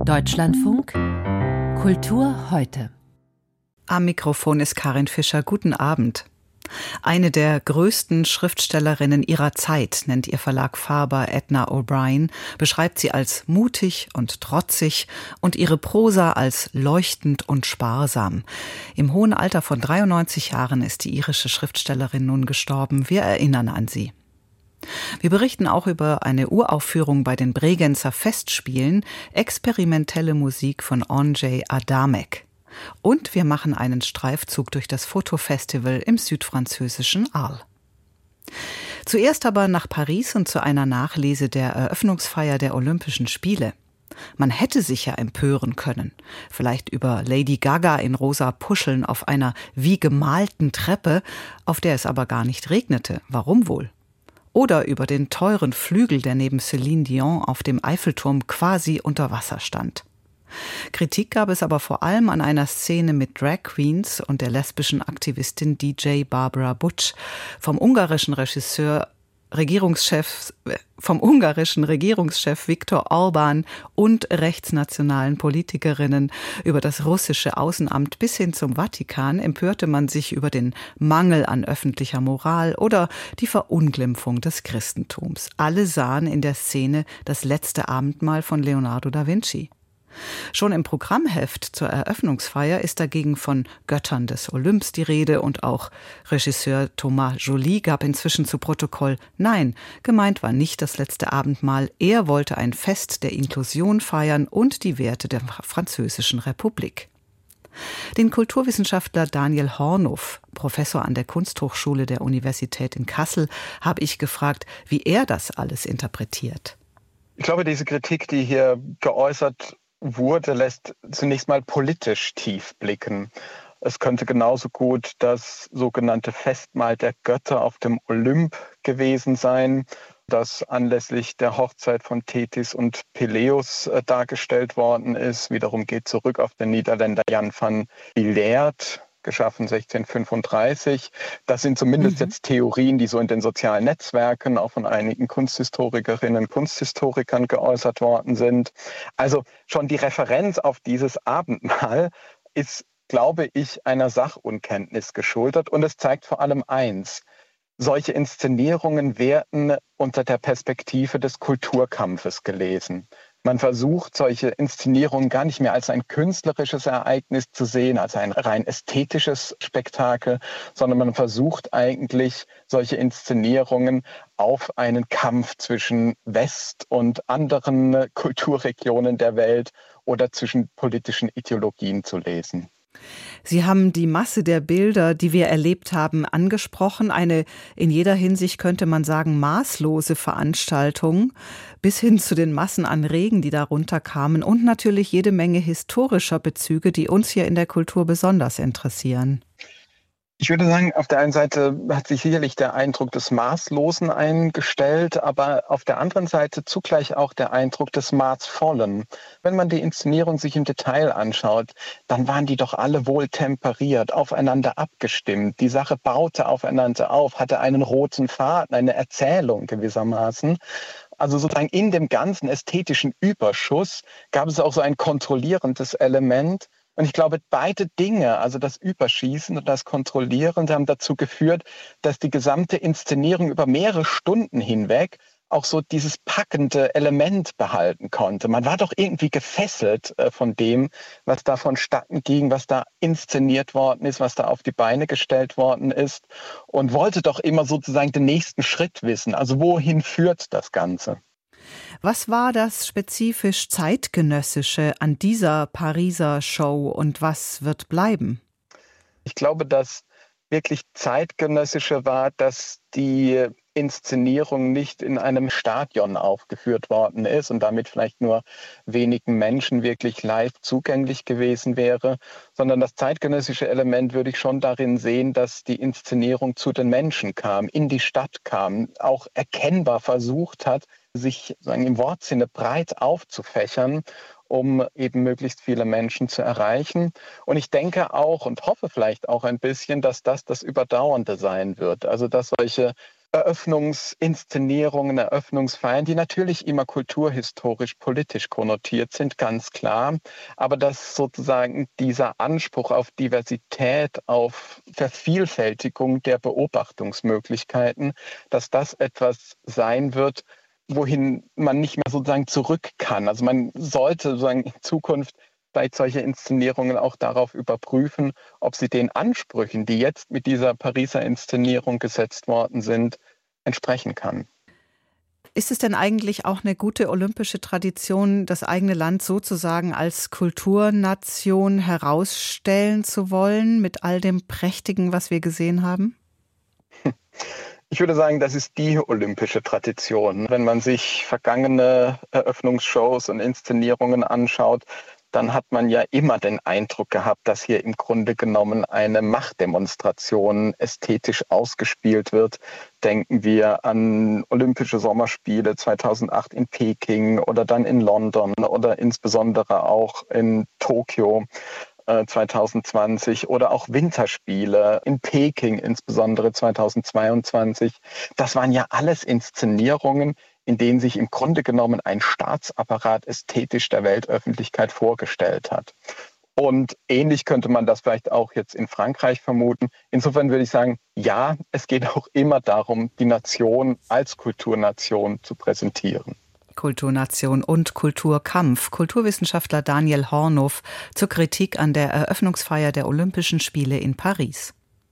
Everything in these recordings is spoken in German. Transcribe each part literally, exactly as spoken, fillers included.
Deutschlandfunk Kultur heute. Am Mikrofon ist Karin Fischer. Guten Abend. Eine der größten Schriftstellerinnen ihrer Zeit, nennt ihr Verlag Faber Edna O'Brien, beschreibt sie als mutig und trotzig und ihre Prosa als leuchtend und sparsam. Im hohen Alter von dreiundneunzig Jahren ist die irische Schriftstellerin nun gestorben. Wir erinnern an sie. Wir berichten auch über eine Uraufführung bei den Bregenzer Festspielen, experimentelle Musik von Ondřej Adamek. Und wir machen einen Streifzug durch das Fotofestival im südfranzösischen Arles. Zuerst aber nach Paris und zu einer Nachlese der Eröffnungsfeier der Olympischen Spiele. Man hätte sich ja empören können, vielleicht über Lady Gaga in rosa Puscheln auf einer wie gemalten Treppe, auf der es aber gar nicht regnete. Warum wohl? Oder über den teuren Flügel, der neben Céline Dion auf dem Eiffelturm quasi unter Wasser stand. Kritik gab es aber vor allem an einer Szene mit Drag Queens und der lesbischen Aktivistin D J Barbara Butch, vom ungarischen Regisseur Regierungschef, vom ungarischen Regierungschef Viktor Orbán und rechtsnationalen Politikerinnen. Über das russische Außenamt bis hin zum Vatikan empörte man sich über den Mangel an öffentlicher Moral oder die Verunglimpfung des Christentums. Alle sahen in der Szene das letzte Abendmahl von Leonardo da Vinci. Schon im Programmheft zur Eröffnungsfeier ist dagegen von Göttern des Olymps die Rede und auch Regisseur Thomas Joly gab inzwischen zu Protokoll: Nein, gemeint war nicht das letzte Abendmahl, er wollte ein Fest der Inklusion feiern und die Werte der Französischen Republik. Den Kulturwissenschaftler Daniel Hornuf, Professor an der Kunsthochschule der Universität in Kassel, habe ich gefragt, wie er das alles interpretiert. Ich glaube, diese Kritik, die hier geäußert wurde, lässt zunächst mal politisch tief blicken. Es könnte genauso gut das sogenannte Festmahl der Götter auf dem Olymp gewesen sein, das anlässlich der Hochzeit von Thetis und Peleus äh, dargestellt worden ist. Wiederum geht zurück auf den Niederländer Jan van Billaert, geschaffen sechzehnhundertfünfunddreißig. Das sind zumindest mhm. jetzt Theorien, die so in den sozialen Netzwerken auch von einigen Kunsthistorikerinnen und Kunsthistorikern geäußert worden sind. Also schon die Referenz auf dieses Abendmahl ist, glaube ich, einer Sachunkenntnis geschuldet. Und es zeigt vor allem eins: Solche Inszenierungen werden unter der Perspektive des Kulturkampfes gelesen. Man versucht, solche Inszenierungen gar nicht mehr als ein künstlerisches Ereignis zu sehen, als ein rein ästhetisches Spektakel, sondern man versucht eigentlich, solche Inszenierungen auf einen Kampf zwischen West und anderen Kulturregionen der Welt oder zwischen politischen Ideologien zu lesen. Sie haben die Masse der Bilder, die wir erlebt haben, angesprochen. Eine in jeder Hinsicht, könnte man sagen, maßlose Veranstaltung, bis hin zu den Massen an Regen, die darunter kamen, und natürlich jede Menge historischer Bezüge, die uns hier in der Kultur besonders interessieren. Ich würde sagen, auf der einen Seite hat sich sicherlich der Eindruck des Maßlosen eingestellt, aber auf der anderen Seite zugleich auch der Eindruck des Maßvollen. Wenn man die Inszenierung sich im Detail anschaut, dann waren die doch alle wohl temperiert, aufeinander abgestimmt. Die Sache baute aufeinander auf, hatte einen roten Faden, eine Erzählung gewissermaßen. Also sozusagen in dem ganzen ästhetischen Überschuss gab es auch so ein kontrollierendes Element. Und ich glaube, beide Dinge, also das Überschießen und das Kontrollieren, haben dazu geführt, dass die gesamte Inszenierung über mehrere Stunden hinweg auch so dieses packende Element behalten konnte. Man war doch irgendwie gefesselt äh, von dem, was da vonstatten ging, was da inszeniert worden ist, was da auf die Beine gestellt worden ist, und wollte doch immer sozusagen den nächsten Schritt wissen. Also wohin führt das Ganze? Was war das spezifisch Zeitgenössische an dieser Pariser Show und was wird bleiben? Ich glaube, das wirklich Zeitgenössische war, dass die Inszenierung nicht in einem Stadion aufgeführt worden ist und damit vielleicht nur wenigen Menschen wirklich live zugänglich gewesen wäre, sondern das zeitgenössische Element würde ich schon darin sehen, dass die Inszenierung zu den Menschen kam, in die Stadt kam, auch erkennbar versucht hat, sich sagen, im Wortsinne breit aufzufächern, um eben möglichst viele Menschen zu erreichen. Und ich denke auch und hoffe vielleicht auch ein bisschen, dass das das Überdauernde sein wird. Also dass solche Eröffnungsinszenierungen, Eröffnungsfeiern, die natürlich immer kulturhistorisch, politisch konnotiert sind, ganz klar. Aber dass sozusagen dieser Anspruch auf Diversität, auf Vervielfältigung der Beobachtungsmöglichkeiten, dass das etwas sein wird, wohin man nicht mehr sozusagen zurück kann. Also man sollte sozusagen in Zukunft vielleicht solche Inszenierungen auch darauf überprüfen, ob sie den Ansprüchen, die jetzt mit dieser Pariser Inszenierung gesetzt worden sind, entsprechen kann. Ist es denn eigentlich auch eine gute olympische Tradition, das eigene Land sozusagen als Kulturnation herausstellen zu wollen, mit all dem Prächtigen, was wir gesehen haben? Ich würde sagen, das ist die olympische Tradition. Wenn man sich vergangene Eröffnungsshows und Inszenierungen anschaut, dann hat man ja immer den Eindruck gehabt, dass hier im Grunde genommen eine Machtdemonstration ästhetisch ausgespielt wird. Denken wir an Olympische Sommerspiele zweitausendacht in Peking oder dann in London oder insbesondere auch in Tokio äh, zweitausendzwanzig oder auch Winterspiele in Peking insbesondere zweitausendzweiundzwanzig. Das waren ja alles Inszenierungen, in denen sich im Grunde genommen ein Staatsapparat ästhetisch der Weltöffentlichkeit vorgestellt hat. Und ähnlich könnte man das vielleicht auch jetzt in Frankreich vermuten. Insofern würde ich sagen, ja, es geht auch immer darum, die Nation als Kulturnation zu präsentieren. Kulturnation und Kulturkampf. Kulturwissenschaftler Daniel Hornow zur Kritik an der Eröffnungsfeier der Olympischen Spiele in Paris.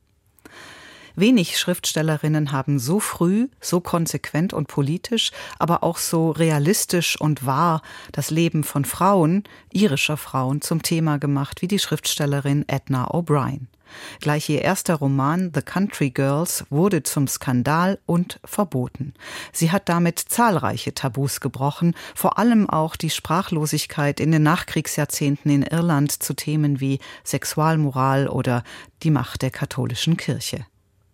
Wenig Schriftstellerinnen haben so früh, so konsequent und politisch, aber auch so realistisch und wahr das Leben von Frauen, irischer Frauen, zum Thema gemacht wie die Schriftstellerin Edna O'Brien. Gleich ihr erster Roman The Country Girls wurde zum Skandal und verboten. Sie hat damit zahlreiche Tabus gebrochen, vor allem auch die Sprachlosigkeit in den Nachkriegsjahrzehnten in Irland zu Themen wie Sexualmoral oder die Macht der katholischen Kirche.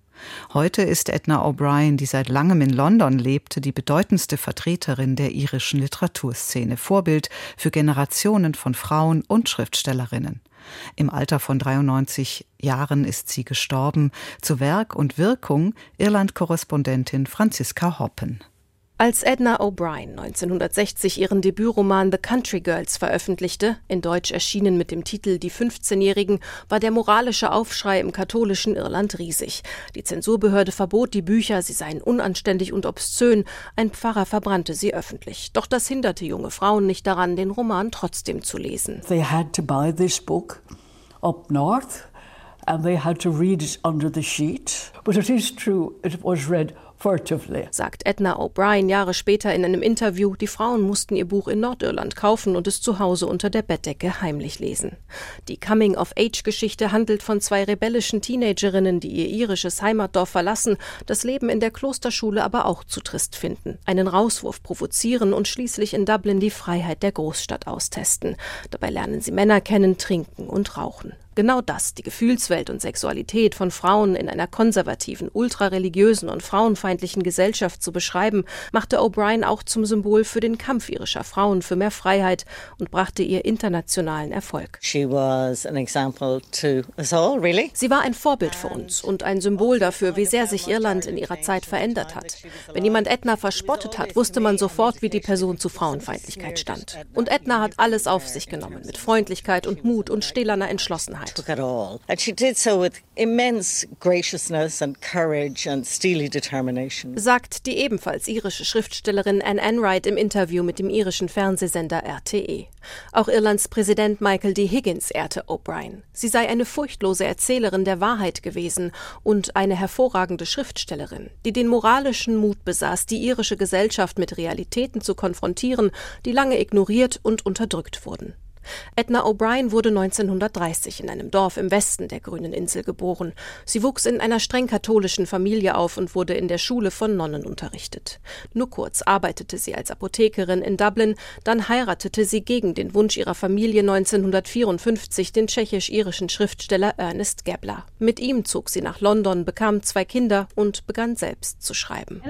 Heute ist Edna O'Brien, die seit langem in London lebte, die bedeutendste Vertreterin der irischen Literaturszene, Vorbild für Generationen von Frauen und Schriftstellerinnen. Im Alter von dreiundneunzig Jahren ist sie gestorben. Zu Werk und Wirkung Irland-Korrespondentin Franziska Hoppen. Als Edna O'Brien neunzehnhundertsechzig ihren Debütroman The Country Girls veröffentlichte, in Deutsch erschienen mit dem Titel Die fünfzehnjährigen, war der moralische Aufschrei im katholischen Irland riesig. Die Zensurbehörde verbot die Bücher, sie seien unanständig und obszön. Ein Pfarrer verbrannte sie öffentlich. Doch das hinderte junge Frauen nicht daran, den Roman trotzdem zu lesen. They had to buy this book up north and they had to read it under the sheet. But it is true, it was read furtively. Sagt Edna O'Brien Jahre später in einem Interview, die Frauen mussten ihr Buch in Nordirland kaufen und es zu Hause unter der Bettdecke heimlich lesen. Die Coming-of-Age-Geschichte handelt von zwei rebellischen Teenagerinnen, die ihr irisches Heimatdorf verlassen, das Leben in der Klosterschule aber auch zu trist finden, einen Rauswurf provozieren und schließlich in Dublin die Freiheit der Großstadt austesten. Dabei lernen sie Männer kennen, trinken und rauchen. Genau das, die Gefühlswelt und Sexualität von Frauen in einer konservativen, ultrareligiösen und frauenfeindlichen Gesellschaft zu beschreiben, machte O'Brien auch zum Symbol für den Kampf irischer Frauen für mehr Freiheit und brachte ihr internationalen Erfolg. She was an example to us all, really. Sie war ein Vorbild für uns und ein Symbol dafür, wie sehr sich Irland in ihrer Zeit verändert hat. Wenn jemand Edna verspottet hat, wusste man sofort, wie die Person zu Frauenfeindlichkeit stand. Und Edna hat alles auf sich genommen, mit Freundlichkeit und Mut und stählerner Entschlossenheit. Took it all. And she did so with immense graciousness and courage and steely determination. Sagt die ebenfalls irische Schriftstellerin Anne Enright im Interview mit dem irischen Fernsehsender R T E. Auch Irlands Präsident Michael D. Higgins ehrte O'Brien. Sie sei eine furchtlose Erzählerin der Wahrheit gewesen und eine hervorragende Schriftstellerin, die den moralischen Mut besaß, die irische Gesellschaft mit Realitäten zu konfrontieren, die lange ignoriert und unterdrückt wurden. Edna O'Brien wurde neunzehnhundertdreißig in einem Dorf im Westen der Grünen Insel geboren. Sie wuchs in einer streng katholischen Familie auf und wurde in der Schule von Nonnen unterrichtet. Nur kurz arbeitete sie als Apothekerin in Dublin, dann heiratete sie gegen den Wunsch ihrer Familie neunzehnhundertvierundfünfzig den tschechisch-irischen Schriftsteller Ernest Gabler. Mit ihm zog sie nach London, bekam zwei Kinder und begann selbst zu schreiben.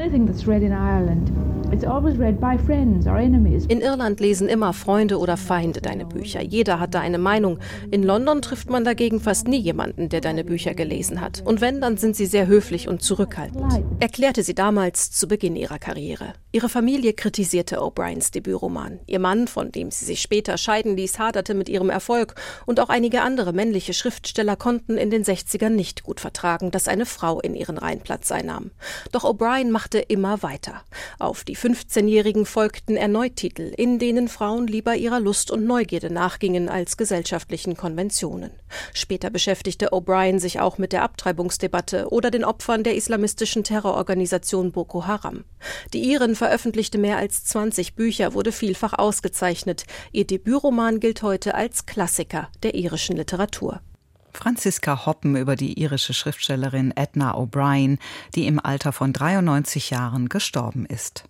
In Irland lesen immer Freunde oder Feinde deine Bücher. Bücher. Jeder hat da eine Meinung. In London trifft man dagegen fast nie jemanden, der deine Bücher gelesen hat. Und wenn, dann sind sie sehr höflich und zurückhaltend. Erklärte sie damals zu Beginn ihrer Karriere. Ihre Familie kritisierte O'Briens Debütroman. Ihr Mann, von dem sie sich später scheiden ließ, haderte mit ihrem Erfolg. Und auch einige andere männliche Schriftsteller konnten in den sechzigern nicht gut vertragen, dass eine Frau in ihren Reihen Platz einnahm. Doch O'Brien machte immer weiter. Auf die fünfzehnjährigen folgten erneut Titel, in denen Frauen lieber ihrer Lust und Neugierde nachgingen als gesellschaftlichen Konventionen. Später beschäftigte O'Brien sich auch mit der Abtreibungsdebatte oder den Opfern der islamistischen Terrororganisation Boko Haram. Die Irin veröffentlichte mehr als zwanzig Bücher, wurde vielfach ausgezeichnet. Ihr Debütroman gilt heute als Klassiker der irischen Literatur. Franziska Hoppen über die irische Schriftstellerin Edna O'Brien, die im Alter von dreiundneunzig Jahren gestorben ist.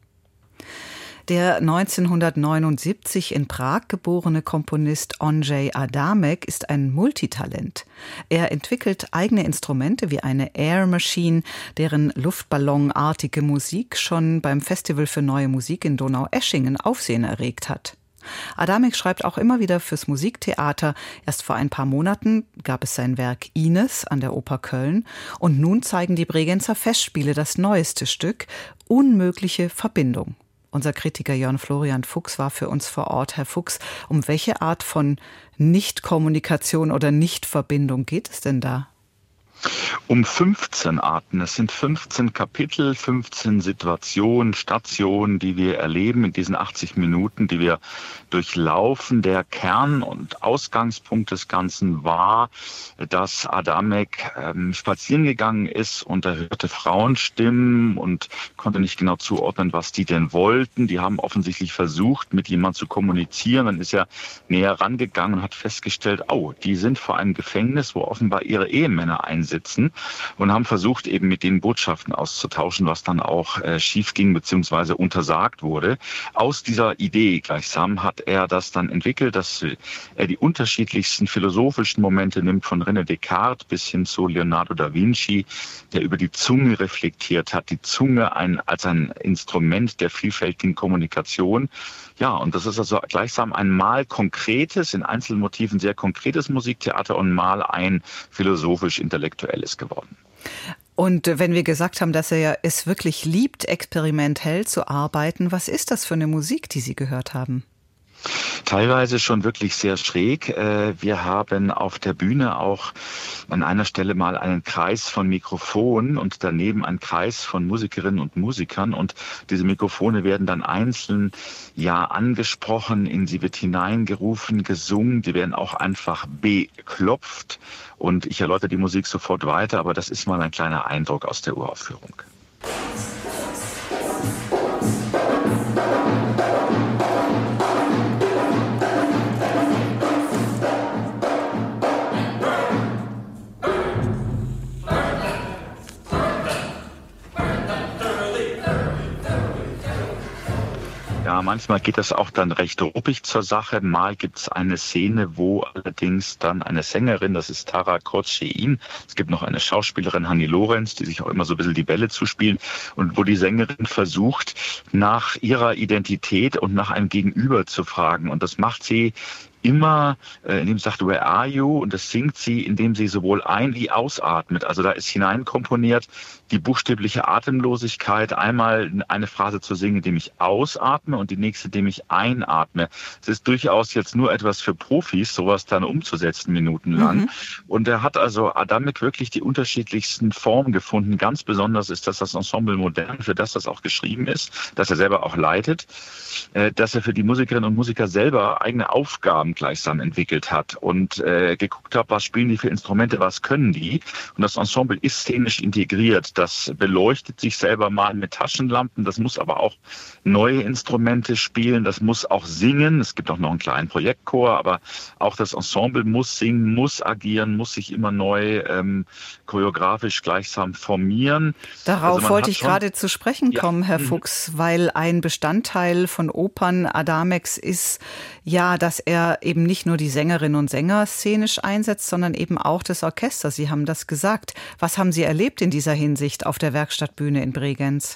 Der neunzehnhundertneunundsiebzig in Prag geborene Komponist Ondřej Adamek ist ein Multitalent. Er entwickelt eigene Instrumente wie eine Air Machine, deren luftballonartige Musik schon beim Festival für Neue Musik in Donaueschingen Aufsehen erregt hat. Adamek schreibt auch immer wieder fürs Musiktheater. Erst vor ein paar Monaten gab es sein Werk Ines an der Oper Köln. Und nun zeigen die Bregenzer Festspiele das neueste Stück, Unmögliche Verbindung. Unser Kritiker Jörn Florian Fuchs war für uns vor Ort. Herr Fuchs, um welche Art von Nichtkommunikation oder Nichtverbindung geht es denn da? Um fünfzehn Arten. Es sind fünfzehn Kapitel, fünfzehn Situationen, Stationen, die wir erleben in diesen achtzig Minuten, die wir durchlaufen. Der Kern und Ausgangspunkt des Ganzen war, dass Adamek ähm, spazieren gegangen ist und er hörte Frauenstimmen und konnte nicht genau zuordnen, was die denn wollten. Die haben offensichtlich versucht, mit jemandem zu kommunizieren. Dann ist er näher rangegangen und hat festgestellt, oh, die sind vor einem Gefängnis, wo offenbar ihre Ehemänner einsitzen. Und haben versucht, eben mit denen Botschaften auszutauschen, was dann auch äh, schief ging bzw. untersagt wurde. Aus dieser Idee gleichsam hat er das dann entwickelt, dass er die unterschiedlichsten philosophischen Momente nimmt, von René Descartes bis hin zu Leonardo da Vinci, der über die Zunge reflektiert hat, die Zunge ein, als ein Instrument der vielfältigen Kommunikation. Ja, und das ist also gleichsam ein mal konkretes, in Einzelmotiven sehr konkretes Musiktheater und mal ein philosophisch-intellektuelles geworden. Und wenn wir gesagt haben, dass er ja es wirklich liebt, experimentell zu arbeiten, was ist das für eine Musik, die Sie gehört haben? Teilweise schon wirklich sehr schräg. Wir haben auf der Bühne auch an einer Stelle mal einen Kreis von Mikrofonen und daneben einen Kreis von Musikerinnen und Musikern. Und diese Mikrofone werden dann einzeln ja angesprochen, in sie wird hineingerufen, gesungen. Die werden auch einfach beklopft. Und ich erläutere die Musik sofort weiter, aber das ist mal ein kleiner Eindruck aus der Uraufführung. Ja, manchmal geht das auch dann recht ruppig zur Sache. Mal gibt es eine Szene, wo allerdings dann eine Sängerin, das ist Tara Kotschein, es gibt noch eine Schauspielerin, Hanni Lorenz, die sich auch immer so ein bisschen die Bälle zuspielen und wo die Sängerin versucht, nach ihrer Identität und nach einem Gegenüber zu fragen. Und das macht sie immer, äh, indem sie sagt, where are you? Und das singt sie, indem sie sowohl ein- wie ausatmet. Also da ist hineinkomponiert die buchstäbliche Atemlosigkeit. Einmal eine Phrase zu singen, indem ich ausatme und die nächste, indem ich einatme. Es ist durchaus jetzt nur etwas für Profis, sowas dann umzusetzen, minutenlang. Mhm. Und er hat also Adamek wirklich die unterschiedlichsten Formen gefunden. Ganz besonders ist das das Ensemble Modern, für das das auch geschrieben ist, das er selber auch leitet, äh, dass er für die Musikerinnen und Musiker selber eigene Aufgaben gleichsam entwickelt hat und äh, geguckt hat, was spielen die für Instrumente, was können die. Und das Ensemble ist szenisch integriert. Das beleuchtet sich selber mal mit Taschenlampen. Das muss aber auch neue Instrumente spielen. Das muss auch singen. Es gibt auch noch einen kleinen Projektchor, aber auch das Ensemble muss singen, muss agieren, muss sich immer neu ähm, choreografisch gleichsam formieren. Darauf also wollte ich schon gerade zu sprechen kommen, ja. Herr Fuchs, weil ein Bestandteil von Opern Adameks ist ja, dass er eben nicht nur die Sängerinnen und Sänger szenisch einsetzt, sondern eben auch das Orchester. Sie haben das gesagt. Was haben Sie erlebt in dieser Hinsicht auf der Werkstattbühne in Bregenz?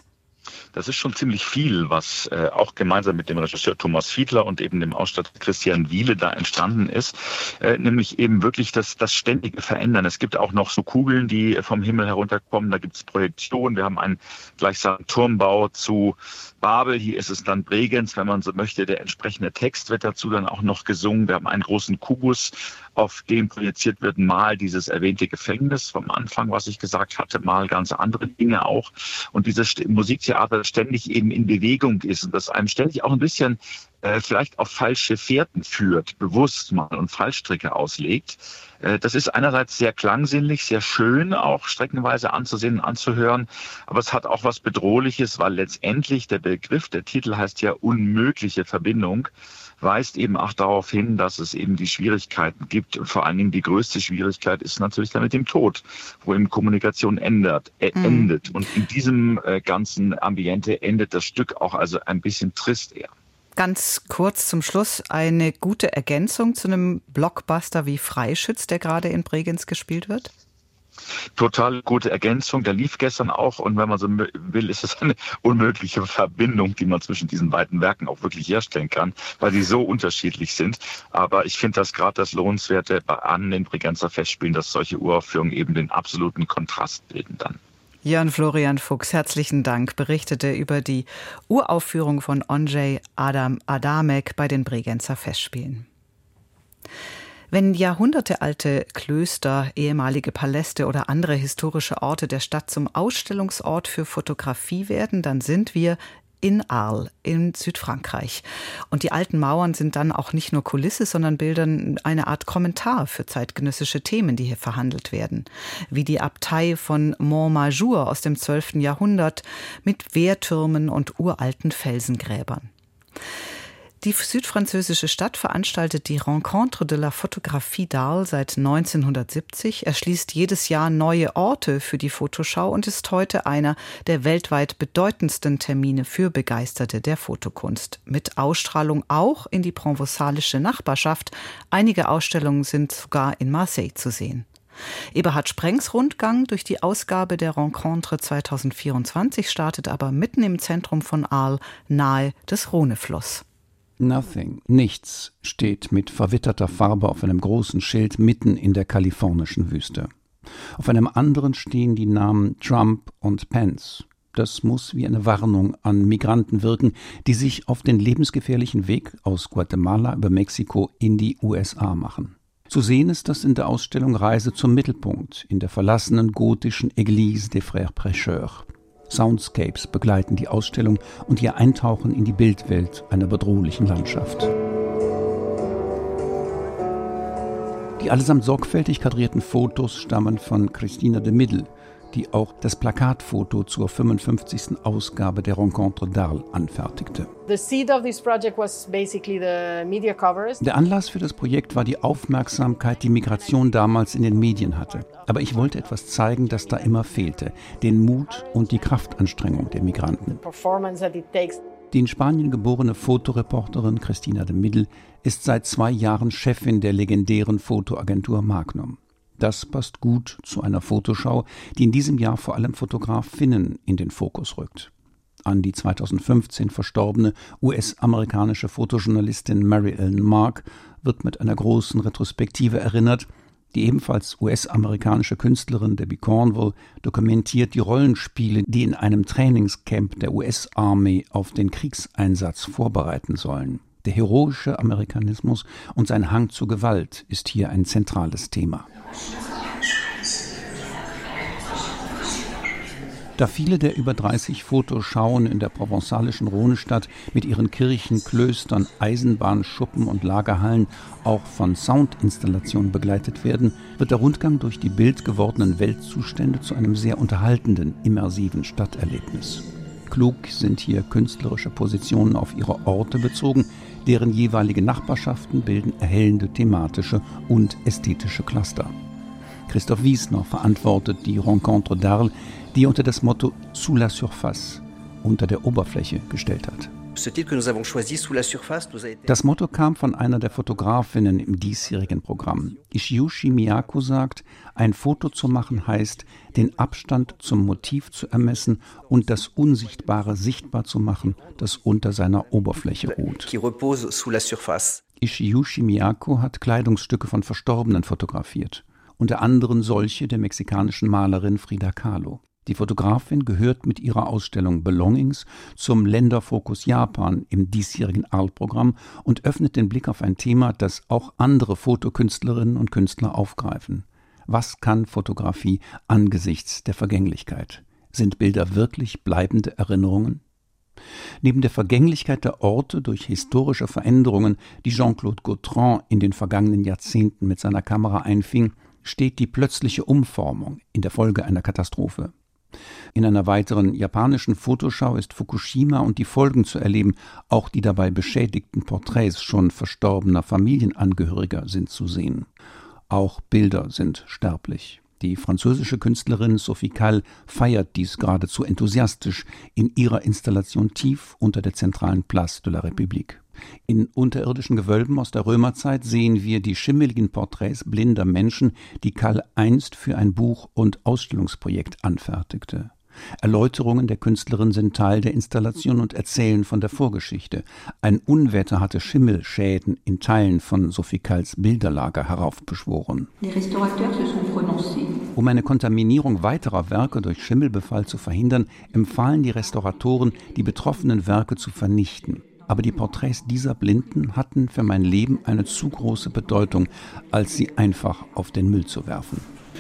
Das ist schon ziemlich viel, was äh, auch gemeinsam mit dem Regisseur Thomas Fiedler und eben dem Ausstatter Christian Wiele da entstanden ist, äh, nämlich eben wirklich das, das ständige Verändern. Es gibt auch noch so Kugeln, die vom Himmel herunterkommen, da gibt es Projektionen, wir haben einen gleichsamen Turmbau zu Babel, hier ist es dann Bregenz, wenn man so möchte, der entsprechende Text wird dazu dann auch noch gesungen. Wir haben einen großen Kubus, auf dem projiziert wird mal dieses erwähnte Gefängnis vom Anfang, was ich gesagt hatte, mal ganz andere Dinge auch. Und dieses Musiktheater ständig eben in Bewegung ist und das einem ständig auch ein bisschen äh, vielleicht auf falsche Fährten führt, bewusst mal und Fallstricke auslegt. Äh, das ist einerseits sehr klangsinnlich, sehr schön auch streckenweise anzusehen und anzuhören, aber es hat auch was Bedrohliches, weil letztendlich der Begriff, der Titel heißt ja unmögliche Verbindung, weist eben auch darauf hin, dass es eben die Schwierigkeiten gibt. Und vor allen Dingen die größte Schwierigkeit ist natürlich dann mit dem Tod, wo eben Kommunikation ändert, äh, mhm. endet. Und in diesem äh, ganzen Ambiente endet das Stück auch also ein bisschen trist eher. Ganz kurz zum Schluss eine gute Ergänzung zu einem Blockbuster wie Freischütz, der gerade in Bregenz gespielt wird? Total gute Ergänzung, der lief gestern auch und wenn man so will, ist es eine unmögliche Verbindung, die man zwischen diesen beiden Werken auch wirklich herstellen kann, weil sie so unterschiedlich sind. Aber ich finde das gerade das Lohnenswerte an den Bregenzer Festspielen, dass solche Uraufführungen eben den absoluten Kontrast bilden dann. Jan Florian Fuchs, herzlichen Dank, berichtete über die Uraufführung von Ondřej Adam Adamek bei den Bregenzer Festspielen. Wenn jahrhundertealte Klöster, ehemalige Paläste oder andere historische Orte der Stadt zum Ausstellungsort für Fotografie werden, dann sind wir in Arles in Südfrankreich. Und die alten Mauern sind dann auch nicht nur Kulisse, sondern bilden eine Art Kommentar für zeitgenössische Themen, die hier verhandelt werden. Wie die Abtei von Montmajour aus dem zwölften Jahrhundert mit Wehrtürmen und uralten Felsengräbern. Die südfranzösische Stadt veranstaltet die Rencontre de la Photographie d'Arles seit neunzehnhundertsiebzig, erschließt jedes Jahr neue Orte für die Fotoschau und ist heute einer der weltweit bedeutendsten Termine für Begeisterte der Fotokunst. Mit Ausstrahlung auch in die provenzalische Nachbarschaft. Einige Ausstellungen sind sogar in Marseille zu sehen. Eberhard Sprengs Rundgang durch die Ausgabe der Rencontre zweitausendvierundzwanzig startet aber mitten im Zentrum von Arles, nahe des Rhônefluss. Nothing, nichts, steht mit verwitterter Farbe auf einem großen Schild mitten in der kalifornischen Wüste. Auf einem anderen stehen die Namen Trump und Pence. Das muss wie eine Warnung an Migranten wirken, die sich auf den lebensgefährlichen Weg aus Guatemala über Mexiko in die U S A machen. Zu sehen ist das in der Ausstellung Reise zum Mittelpunkt in der verlassenen gotischen Église des Frères Prêcheurs. Soundscapes begleiten die Ausstellung und ihr Eintauchen in die Bildwelt einer bedrohlichen Landschaft. Die allesamt sorgfältig kadrierten Fotos stammen von Christina de Midel, die auch das Plakatfoto zur fünfundfünfzigsten Ausgabe der Rencontre d'Arles anfertigte. Der Anlass für das Projekt war die Aufmerksamkeit, die Migration damals in den Medien hatte. Aber ich wollte etwas zeigen, das da immer fehlte: den Mut und die Kraftanstrengung der Migranten. Die in Spanien geborene Fotoreporterin Christina de Midel ist seit zwei Jahren Chefin der legendären Fotoagentur Magnum. Das passt gut zu einer Fotoschau, die in diesem Jahr vor allem Fotografinnen in den Fokus rückt. An die zweitausendfünfzehn verstorbene U S-amerikanische Fotojournalistin Mary Ellen Mark wird mit einer großen Retrospektive erinnert. Die ebenfalls U S-amerikanische Künstlerin Debbie Cornwell dokumentiert die Rollenspiele, die in einem Trainingscamp der U S-Armee auf den Kriegseinsatz vorbereiten sollen. Der heroische Amerikanismus und sein Hang zur Gewalt ist hier ein zentrales Thema. Da viele der über dreißig Fotoschauen in der provenzalischen Rhônestadt mit ihren Kirchen, Klöstern, Eisenbahnschuppen und Lagerhallen auch von Soundinstallationen begleitet werden, wird der Rundgang durch die bildgewordenen Weltzustände zu einem sehr unterhaltenden, immersiven Stadterlebnis. Klug sind hier künstlerische Positionen auf ihre Orte bezogen, deren jeweilige Nachbarschaften bilden erhellende thematische und ästhetische Cluster. Christoph Wiesner verantwortet die Rencontre d'Arles, die unter das Motto Sous la Surface, unter der Oberfläche, gestellt hat. Das Motto kam von einer der Fotografinnen im diesjährigen Programm. Ishiyoshi Miyako sagt, ein Foto zu machen heißt, den Abstand zum Motiv zu ermessen und das Unsichtbare sichtbar zu machen, das unter seiner Oberfläche ruht. Ishiyoshi Miyako hat Kleidungsstücke von Verstorbenen fotografiert, unter anderem solche der mexikanischen Malerin Frida Kahlo. Die Fotografin gehört mit ihrer Ausstellung Belongings zum Länderfokus Japan im diesjährigen Art-Programm und öffnet den Blick auf ein Thema, das auch andere Fotokünstlerinnen und Künstler aufgreifen. Was kann Fotografie angesichts der Vergänglichkeit? Sind Bilder wirklich bleibende Erinnerungen? Neben der Vergänglichkeit der Orte durch historische Veränderungen, die Jean-Claude Gautran in den vergangenen Jahrzehnten mit seiner Kamera einfing, steht die plötzliche Umformung in der Folge einer Katastrophe. In einer weiteren japanischen Fotoschau ist Fukushima und die Folgen zu erleben. Auch die dabei beschädigten Porträts schon verstorbener Familienangehöriger sind zu sehen. Auch Bilder sind sterblich. Die französische Künstlerin Sophie Calle feiert dies geradezu enthusiastisch in ihrer Installation tief unter der zentralen Place de la République. In unterirdischen Gewölben aus der Römerzeit sehen wir die schimmeligen Porträts blinder Menschen, die Calle einst für ein Buch- und Ausstellungsprojekt anfertigte. Erläuterungen der Künstlerin sind Teil der Installation und erzählen von der Vorgeschichte. Ein Unwetter hatte Schimmelschäden in Teilen von Sophie Calles Bilderlager heraufbeschworen. Um eine Kontaminierung weiterer Werke durch Schimmelbefall zu verhindern, empfahlen die Restauratoren, die betroffenen Werke zu vernichten. Aber die Porträts dieser Blinden hatten für mein Leben eine zu große Bedeutung, als sie einfach auf den Müll zu werfen.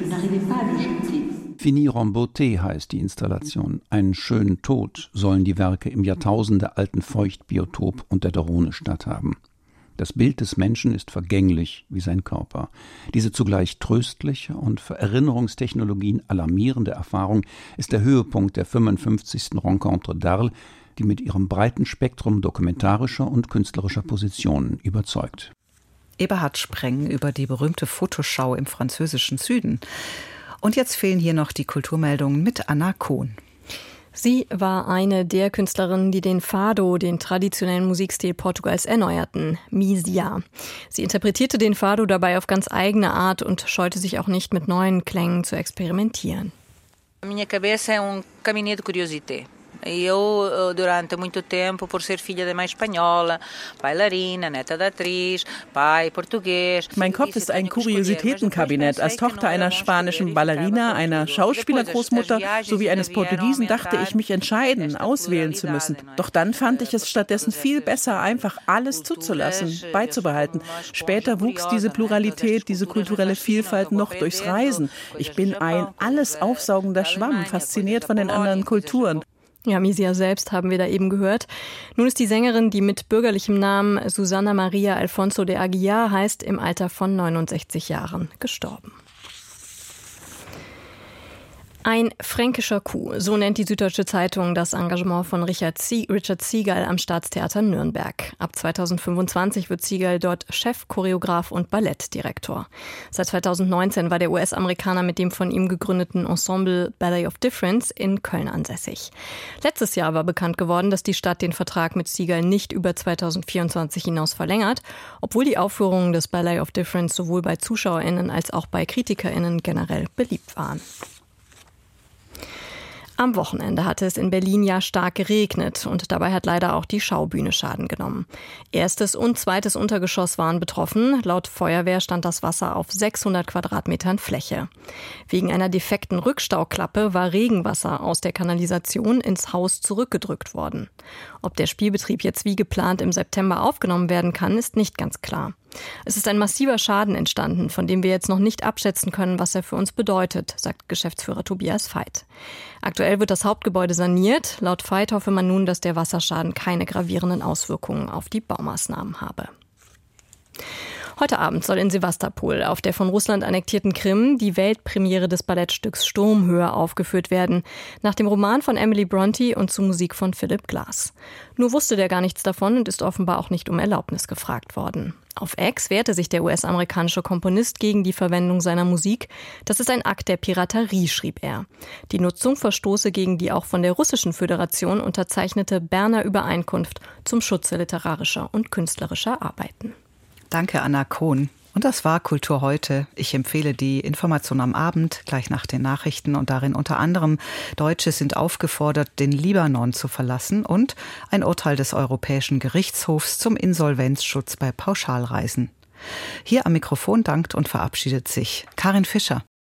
Finir en beauté heißt die Installation. Einen schönen Tod sollen die Werke im jahrtausendealten Feuchtbiotop unter der Rhonestadt haben. Das Bild des Menschen ist vergänglich wie sein Körper. Diese zugleich tröstliche und für Erinnerungstechnologien alarmierende Erfahrung ist der Höhepunkt der fünfundfünfzigsten Rencontre d'Arles, die mit ihrem breiten Spektrum dokumentarischer und künstlerischer Positionen überzeugt. Eberhard Spreng über die berühmte Fotoschau im französischen Süden. Und jetzt fehlen hier noch die Kulturmeldungen mit Anna Kohn. Sie war eine der Künstlerinnen, die den Fado, den traditionellen Musikstil Portugals, erneuerten, Misia. Sie interpretierte den Fado dabei auf ganz eigene Art und scheute sich auch nicht, mit neuen Klängen zu experimentieren. Minha cabeça é um caminho de curiosité. Eu, durante muito tempo, por ser filha de mãe espanhola, bailarina, neta da atriz, pai português. Mein Kopf ist ein Kuriositätenkabinett. Als Tochter einer spanischen Ballerina, einer Schauspielergroßmutter sowie eines Portugiesen dachte ich, mich entscheiden, auswählen zu müssen. Doch dann fand ich es stattdessen viel besser, einfach alles zuzulassen, beizubehalten. Später wuchs diese Pluralität, diese kulturelle Vielfalt noch durchs Reisen. Ich bin ein alles aufsaugender Schwamm, fasziniert von den anderen Kulturen. Ja, Misia selbst haben wir da eben gehört. Nun ist die Sängerin, die mit bürgerlichem Namen Susana Maria Alfonso de Aguiar heißt, im Alter von neunundsechzig Jahren gestorben. Ein fränkischer Coup, so nennt die Süddeutsche Zeitung das Engagement von Richard, Sie- Richard Siegel am Staatstheater Nürnberg. Ab zweitausendfünfundzwanzig wird Siegel dort Chef, Choreograf und Ballettdirektor. Seit zweitausendneunzehn war der U S-Amerikaner mit dem von ihm gegründeten Ensemble Ballet of Difference in Köln ansässig. Letztes Jahr war bekannt geworden, dass die Stadt den Vertrag mit Siegel nicht über zweitausendvierundzwanzig hinaus verlängert, obwohl die Aufführungen des Ballet of Difference sowohl bei ZuschauerInnen als auch bei KritikerInnen generell beliebt waren. Am Wochenende hatte es in Berlin ja stark geregnet und dabei hat leider auch die Schaubühne Schaden genommen. Erstes und zweites Untergeschoss waren betroffen. Laut Feuerwehr stand das Wasser auf sechshundert Quadratmetern Fläche. Wegen einer defekten Rückstauklappe war Regenwasser aus der Kanalisation ins Haus zurückgedrückt worden. Ob der Spielbetrieb jetzt wie geplant im September aufgenommen werden kann, ist nicht ganz klar. Es ist ein massiver Schaden entstanden, von dem wir jetzt noch nicht abschätzen können, was er für uns bedeutet, sagt Geschäftsführer Tobias Veit. Aktuell wird das Hauptgebäude saniert. Laut Veit hoffe man nun, dass der Wasserschaden keine gravierenden Auswirkungen auf die Baumaßnahmen habe. Heute Abend soll in Sewastopol auf der von Russland annektierten Krim die Weltpremiere des Ballettstücks Sturmhöhe aufgeführt werden, nach dem Roman von Emily Brontë und zu Musik von Philip Glass. Nur wusste der gar nichts davon und ist offenbar auch nicht um Erlaubnis gefragt worden. Auf X wehrte sich der U S-amerikanische Komponist gegen die Verwendung seiner Musik. Das ist ein Akt der Piraterie, schrieb er. Die Nutzung verstoße gegen die auch von der Russischen Föderation unterzeichnete Berner Übereinkunft zum Schutze literarischer und künstlerischer Arbeiten. Danke, Anna Kohn. Und das war Kultur heute. Ich empfehle die Information am Abend, gleich nach den Nachrichten und darin unter anderem: Deutsche sind aufgefordert, den Libanon zu verlassen und ein Urteil des Europäischen Gerichtshofs zum Insolvenzschutz bei Pauschalreisen. Hier am Mikrofon dankt und verabschiedet sich Karin Fischer.